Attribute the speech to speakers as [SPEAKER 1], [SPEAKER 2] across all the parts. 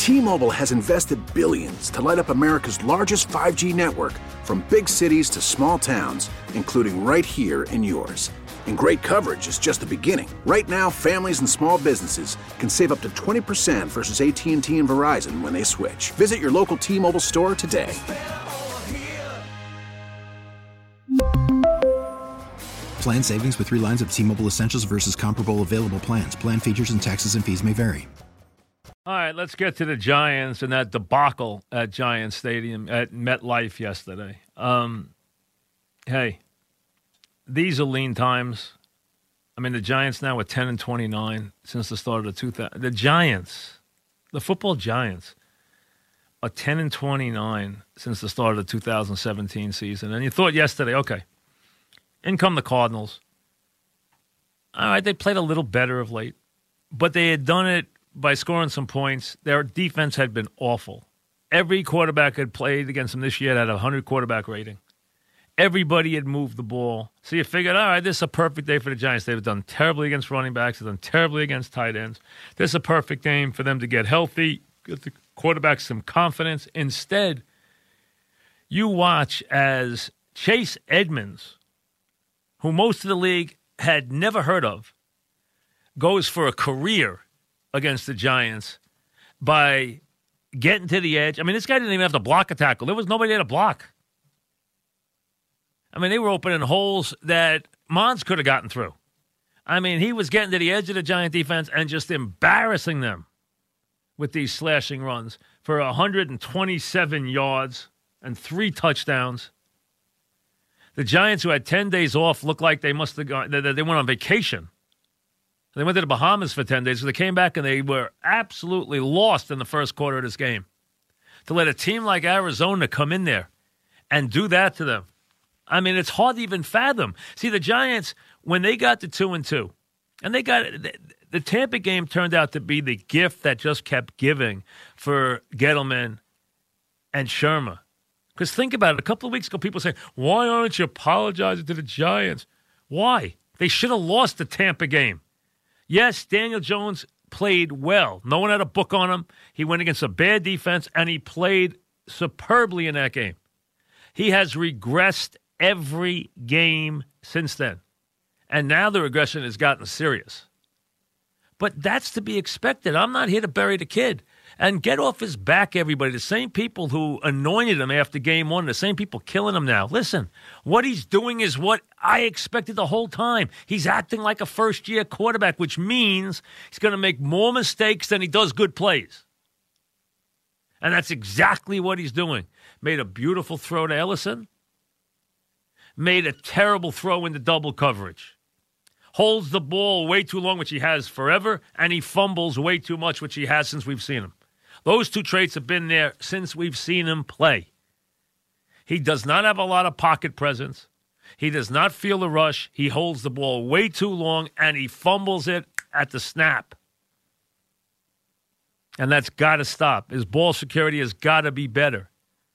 [SPEAKER 1] T-Mobile has invested billions to light up America's largest 5G network, from big cities to small towns, including right here in yours. And great coverage is just the beginning. Right now, families and small businesses can save up to 20% versus AT&T and Verizon when they switch. Visit your local T-Mobile store today.
[SPEAKER 2] Plan savings with 3 lines of T-Mobile Essentials versus comparable available plans. Plan features and taxes and fees may vary.
[SPEAKER 3] All right, let's get to the Giants and that debacle at Giants Stadium at MetLife yesterday. Hey, these are lean times. I mean, the Giants now are 10-29 since the start of the 2000. The Giants, the football Giants, are 10-29 since the start of the 2017 season. And you thought yesterday, okay, in come the Cardinals. All right, they played a little better of late, but they had done it by scoring some points. Their defense had been awful. Every quarterback had played against them this year had a 100 quarterback rating. Everybody had moved the ball. So you figured, all right, this is a perfect day for the Giants. They've done terribly against running backs. They've done terribly against tight ends. This is a perfect game for them to get healthy, get the quarterback some confidence. Instead, you watch as Chase Edmonds, who most of the league had never heard of, goes for a career against the Giants by getting to the edge. I mean, this guy didn't even have to block a tackle. There was nobody there to block. I mean, they were opening holes that Mons could have gotten through. I mean, he was getting to the edge of the Giant defense and just embarrassing them with these slashing runs for 127 yards and 3 touchdowns. The Giants, who had 10 days off, looked like they must have gone, they went on vacation. They went to the Bahamas for 10 days, so they came back and they were absolutely lost in the first quarter of this game. To let a team like Arizona come in there and do that to them, I mean, it's hard to even fathom. See, the Giants, when they got to 2-2, and they got the Tampa game turned out to be the gift that just kept giving for Gettleman and Shermer. Because think about it. A couple of weeks ago, people say, why aren't you apologizing to the Giants? Why? They should have lost the Tampa game. Yes, Daniel Jones played well. No one had a book on him. He went against a bad defense, and he played superbly in that game. He has regressed every game since then. And now the regression has gotten serious. But that's to be expected. I'm not here to bury the kid. And get off his back, everybody. The same people who anointed him after game 1, the same people killing him now. Listen, what he's doing is what I expected the whole time. He's acting like a first-year quarterback, which means he's going to make more mistakes than he does good plays. And that's exactly what he's doing. Made a beautiful throw to Ellison. Made a terrible throw into double coverage. Holds the ball way too long, which he has forever, and he fumbles way too much, which he has since we've seen him. Those 2 traits have been there since we've seen him play. He does not have a lot of pocket presence. He does not feel the rush. He holds the ball way too long, and he fumbles it at the snap. And that's got to stop. His ball security has got to be better.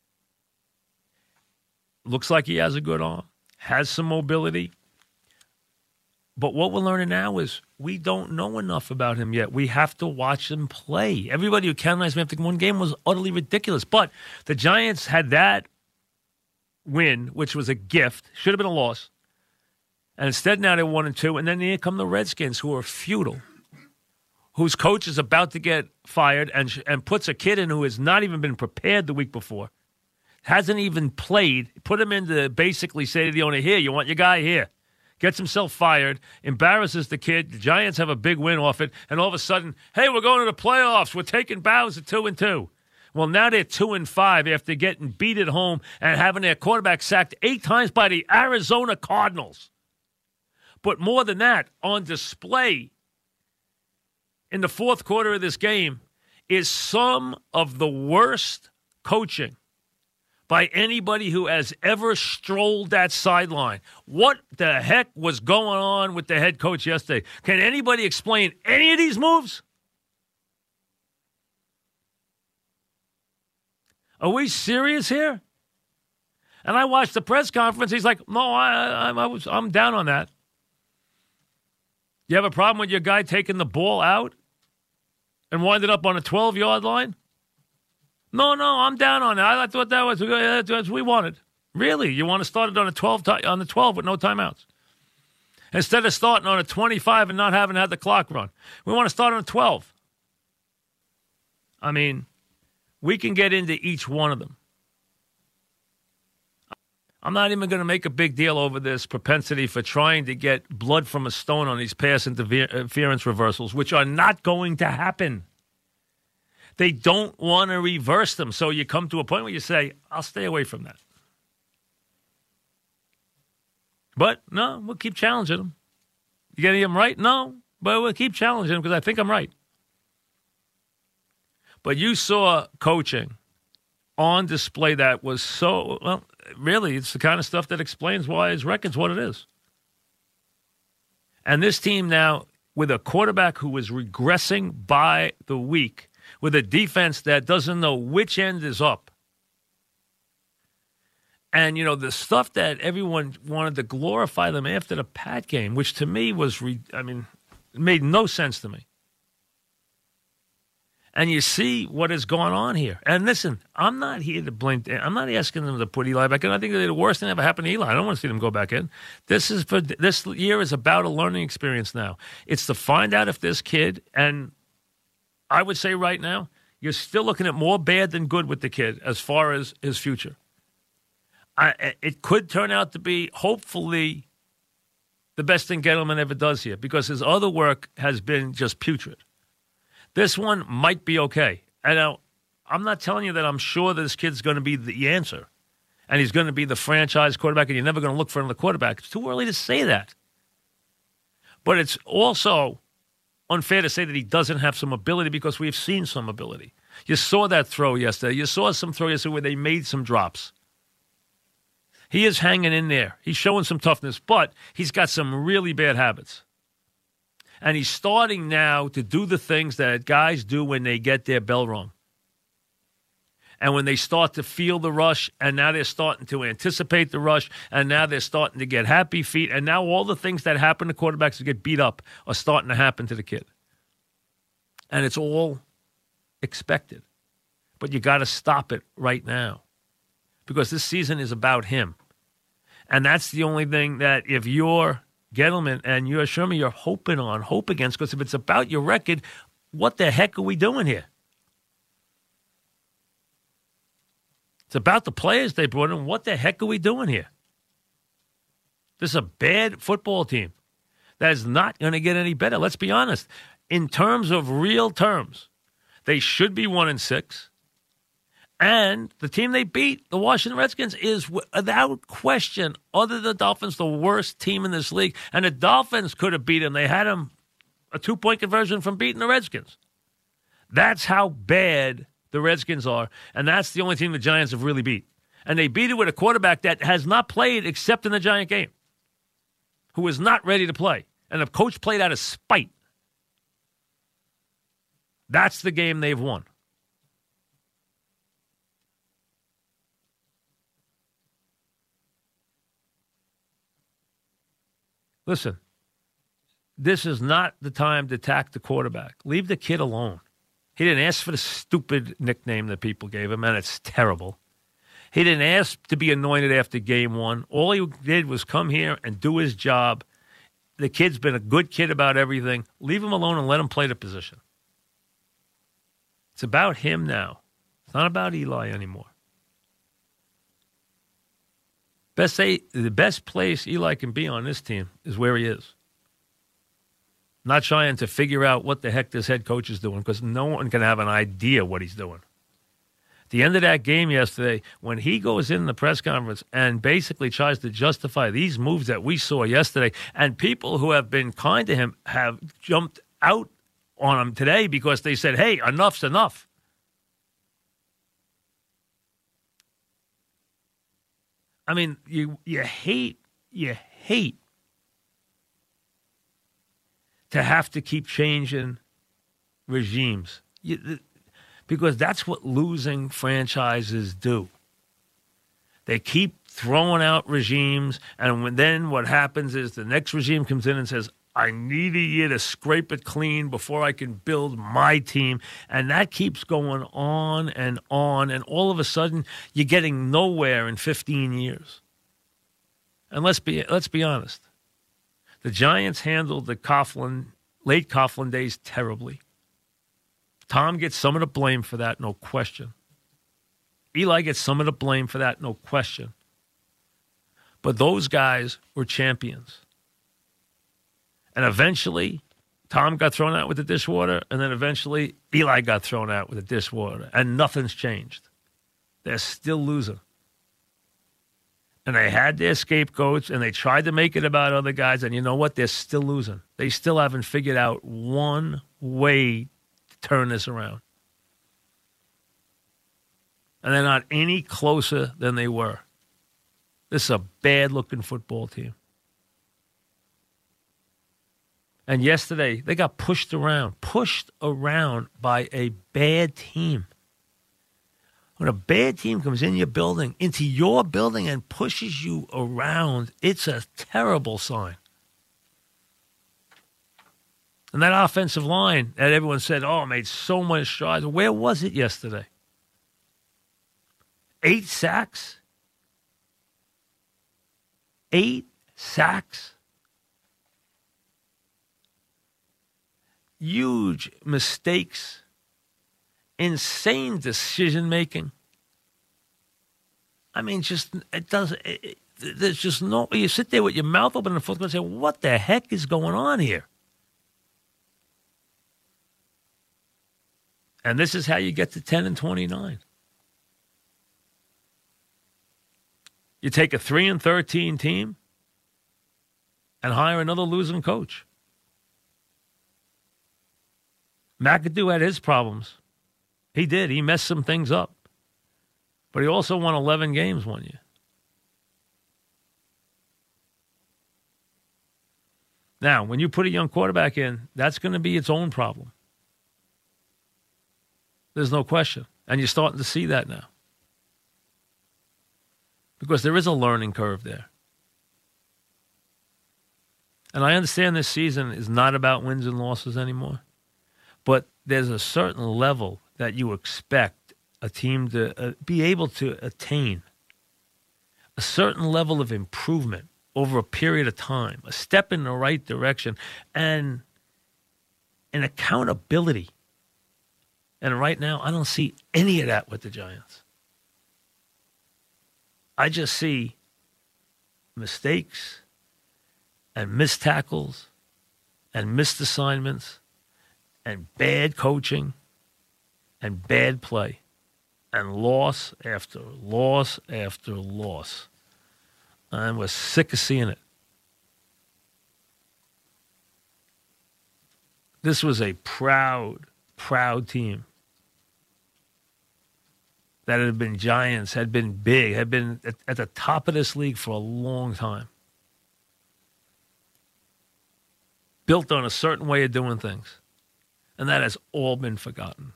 [SPEAKER 3] Looks like he has a good arm, has some mobility. But what we're learning now is we don't know enough about him yet. We have to watch him play. Everybody who canonized him after one game was utterly ridiculous. But the Giants had that win, which was a gift. Should have been a loss. And instead now they're 1-2. And then here come the Redskins, who are futile, whose coach is about to get fired and puts a kid in who has not even been prepared the week before, hasn't even played, put him in to basically say to the owner, here, you want your guy here. Gets himself fired, embarrasses the kid. The Giants have a big win off it, and all of a sudden, hey, we're going to the playoffs. We're taking bows at 2-2. Well, now they're 2-5 after getting beat at home and having their quarterback sacked 8 times by the Arizona Cardinals. But more than that, on display in the fourth quarter of this game is some of the worst coaching by anybody who has ever strolled that sideline. What the heck was going on with the head coach yesterday? Can anybody explain any of these moves? Are we serious here? And I watched the press conference. He's like, no, I'm down on that. You have a problem with your guy taking the ball out and winded up on a 12-yard line? No, I'm down on it. I thought that's what we wanted. Really? You want to start it on the 12 with no timeouts? Instead of starting on a 25 and not having had the clock run. We want to start on a 12. I mean, we can get into each one of them. I'm not even going to make a big deal over this propensity for trying to get blood from a stone on these pass interference reversals, which are not going to happen. They don't want to reverse them. So you come to a point where you say, I'll stay away from that. But, no, we'll keep challenging them. You getting them right? No, but we'll keep challenging them because I think I'm right. But you saw coaching on display that was so, well, really, it's the kind of stuff that explains why his record's what it is. And this team now, with a quarterback who is regressing by the week, with a defense that doesn't know which end is up. And, you know, the stuff that everyone wanted to glorify them after the Pat game, which to me was, it made no sense to me. And you see what is going on here. And listen, I'm not here to blame. I'm not asking them to put Eli back in. I think the worst thing that ever happened to Eli. I don't want to see them go back in. This year is about a learning experience now. It's to find out if this kid, and I would say right now, you're still looking at more bad than good with the kid as far as his future. It could turn out to be, hopefully, the best thing Gettleman ever does here because his other work has been just putrid. This one might be okay. And now, I'm not telling you that I'm sure this kid's going to be the answer and he's going to be the franchise quarterback and you're never going to look for another quarterback. It's too early to say that. But it's also unfair to say that he doesn't have some ability because we've seen some ability. You saw that throw yesterday. You saw some throw yesterday where they made some drops. He is hanging in there. He's showing some toughness, but he's got some really bad habits. And he's starting now to do the things that guys do when they get their bell rung. And when they start to feel the rush, and now they're starting to anticipate the rush, and now they're starting to get happy feet, and now all the things that happen to quarterbacks to get beat up are starting to happen to the kid. And it's all expected. But you got to stop it right now. Because this season is about him. And that's the only thing that if you're Gettleman and you're Sherman, you're hope against. Because if it's about your record, what the heck are we doing here? It's about the players they brought in. What the heck are we doing here? This is a bad football team that is not going to get any better. Let's be honest. In terms of real terms, they should be 1-6. And the team they beat, the Washington Redskins, is without question, other than the Dolphins, the worst team in this league. And the Dolphins could have beat them. They had them a 2-point conversion from beating the Redskins. That's how bad the Redskins are. And that's the only team the Giants have really beat. And they beat it with a quarterback that has not played except in the Giant game, who is not ready to play. And the coach played out of spite. That's the game they've won. Listen, this is not the time to attack the quarterback. Leave the kid alone. He didn't ask for the stupid nickname that people gave him, and it's terrible. He didn't ask to be anointed after game one. All he did was come here and do his job. The kid's been a good kid about everything. Leave him alone and let him play the position. It's about him now. It's not about Eli anymore. The best place Eli can be on this team is where he is. Not trying to figure out what the heck this head coach is doing because no one can have an idea what he's doing. At the end of that game yesterday, when he goes in the press conference and basically tries to justify these moves that we saw yesterday, and people who have been kind to him have jumped out on him today because they said, hey, enough's enough. I mean, you hate to have to keep changing regimes because that's what losing franchises do. They keep throwing out regimes, and then what happens is the next regime comes in and says, I need a year to scrape it clean before I can build my team. And that keeps going on. And all of a sudden, you're getting nowhere in 15 years. And let's be honest. The Giants handled the late Coughlin days terribly. Tom gets some of the blame for that, no question. Eli gets some of the blame for that, no question. But those guys were champions. And eventually, Tom got thrown out with the dishwater, and then eventually Eli got thrown out with the dishwater, and nothing's changed. They're still losing. And they had their scapegoats, and they tried to make it about other guys, and you know what? They're still losing. They still haven't figured out one way to turn this around. And they're not any closer than they were. This is a bad-looking football team. And yesterday, they got pushed around by a bad team. When a bad team comes into your building and pushes you around, it's a terrible sign. And that offensive line that everyone said, made so much strides. Where was it yesterday? 8 sacks? 8 sacks? Huge mistakes, insane decision-making. I mean, there's just no, you sit there with your mouth open in the fourth quarter and say, what the heck is going on here? And this is how you get to 10-29. You take a 3-13 team and hire another losing coach. McAdoo had his problems. He did. He messed some things up. But he also won 11 games one year. Now, when you put a young quarterback in, that's going to be its own problem. There's no question. And you're starting to see that now. Because there is a learning curve there. And I understand this season is not about wins and losses anymore. But there's a certain level that you expect a team to be able to attain. A certain level of improvement over a period of time. A step in the right direction. And an accountability. And right now, I don't see any of that with the Giants. I just see mistakes and missed tackles and missed assignments and bad coaching and bad play and loss after loss after loss. And we're sick of seeing it. This was a proud team that had been Giants, had been big, had been at the top of this league for a long time. Built on a certain way of doing things. And that has all been forgotten.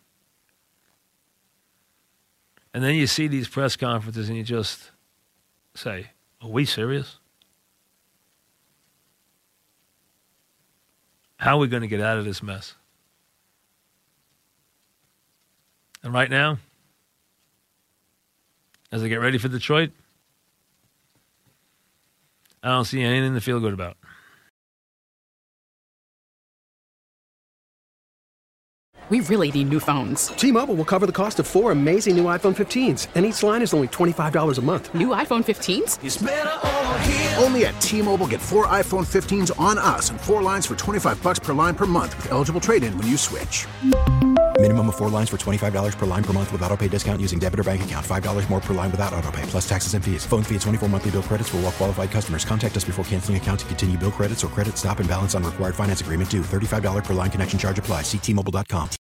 [SPEAKER 3] And then you see these press conferences and you just say, are we serious? How are we going to get out of this mess? And right now, as I get ready for Detroit, I don't see anything to feel good about.
[SPEAKER 4] We really need new phones.
[SPEAKER 5] T-Mobile will cover the cost of 4 amazing new iPhone 15s, and each line is only $25 a month.
[SPEAKER 4] New iPhone 15s?
[SPEAKER 1] It's better over here. Only at T-Mobile, get 4 iPhone 15s on us and 4 lines for $25 per line per month with eligible trade-in when you switch.
[SPEAKER 2] Minimum of 4 lines for $25 per line per month with autopay discount using debit or bank account. $5 more per line without autopay, plus taxes and fees. Phone fee at 24 monthly bill credits for well-qualified customers. Contact us before canceling account to continue bill credits or credit stop and balance on required finance agreement due. $35 per line connection charge applies. See T-Mobile.com.